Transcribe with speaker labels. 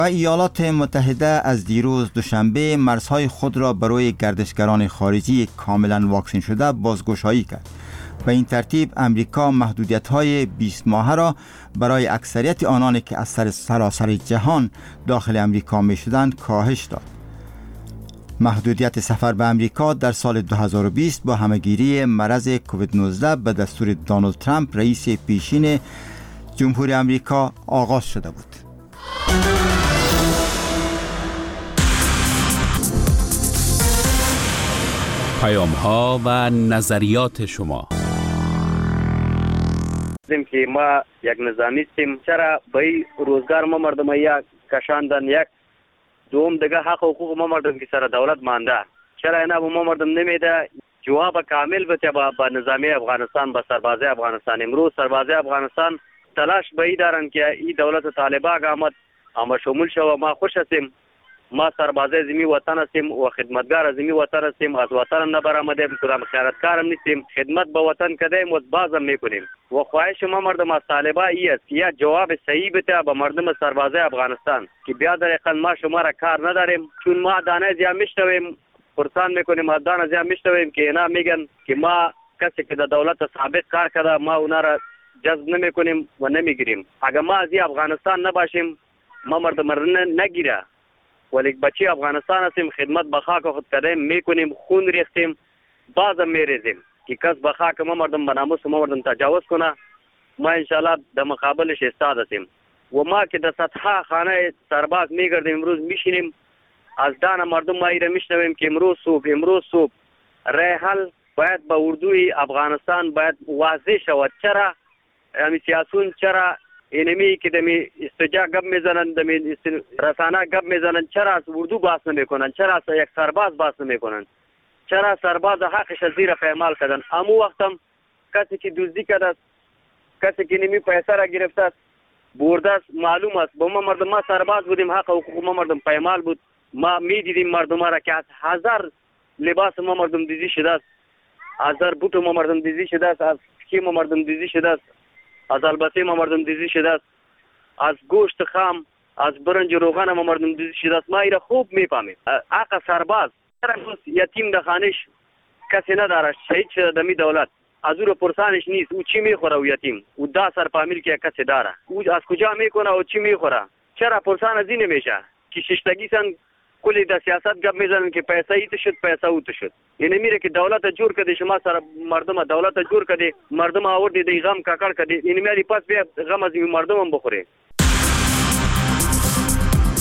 Speaker 1: و ایالات متحده از دیروز دوشنبه مرزهای خود را برای گردشگران خارجی کاملا واکسین شده بازگشایی کرد. به این ترتیب امریکا محدودیت‌های 20 ماهه را برای اکثریت آنانی که از سراسر جهان داخل امریکا می‌شدند کاهش داد. محدودیت سفر به امریکا در سال 2020 با همه‌گیری مرض کووید 19 به دستور دونالد ترامپ رئیس پیشین جمهوری امریکا آغاز شده بود.
Speaker 2: پیام‌ها و نظریات شما.
Speaker 3: که ما یک نظامی هستیم، چرا به روزگار ما مردم یک کشاندن، یک دوم دیگه حق و حقوق ما مردم که سر دولت مانده، چرا اینا به ما مردم نمیده جواب کامل بده با نظامی افغانستان، با سربازی افغانستان. امروز سربازی افغانستان تلاش به ای دارن که این دولت طالبان آمد اما شمول شو. ما خوش هستیم، ما سربازی زمین وطن هستیم و خدمتگار زمین وطن هستیم، از وطن نه برآمدیم، کدام خیانتکارم نیستیم، خدمت به وطن کردیم و بازم میکنیم. و خواهش ما مردم از طالبان ای است که یا جواب صحیح بده به مردم سربازی افغانستان که بیا در اقل ما شما را کار نداریم، چون ما دانه زیاد میشنویم، پرسان میکنیم از دانه زیاد میشنویم که اینا میگن که ما کسی که در دولت ثابت کار کرده ما اونا را جذب نمیکنیم و نمیگیریم. اگر ما از افغانستان نباشیم ما مردم نگیره، ولی بچی افغانستان هستیم، خدمت به خاک خود کردیم، میکنیم، خون ریختیم، بازم میریزیم که کس به خاک ما مردم به ناموس ما مردم تجاوز کنه. ما انشالله در مقابلش ایستاد هستیم و ما که در سطح خانه سرباز میگردیم، امروز میشینیم از دان مردم ما ایره میشنویم که امروز صبح رای حل باید به اردوی افغانستان باید واضح شود. چرا سیاسون، چرا اینمی که دمی استجا گپ میزنن، دمی رسانه گپ میزنن، چرا از اردو بحث نمیکنن، چرا از یک سرباز بحث نمیکنن، چرا سرباز حقش زیر پایمال کردن. امو وقتم کسی که دزدی کرده، کسی که نمی پیسه را گرفته است، برده است، معلوم است. با ما مردم ما سرباز بودیم، حق و حقوق ما مردم پایمال بود. ما میدیدیم مردم را که از 1000 لباس ما مردم دیزی شده است، 1000 بوت ما مردم دیزی شده است، از کی ما مردم دیزی شده است، از البته ما مردم دیزی شده است، از گوشت خام، از برنج روغن ما مردم دیزی شده است. ما ایره خوب میفهمیم. آقا سرباز یتیم در خانش کسی نداره، شهید شده دمی دولت، از او رو پرسانش نیست او چی میخوره، او یتیم او دا سرپامیل که کسی داره، او از کجا میکنه و چی میخوره، چرا پرسان از این نمیشه که ششتگی سن کلی در سیاست گپ میزنن که پیسه ایت شد پیسه اوت شد. یعنی میره که دولت جور کردی، شما سر مردم دولت جور کردی، مردم آوردی دی غم کاکړ کردی، یعنی میری پس بیا غم از مردم هم بخوره.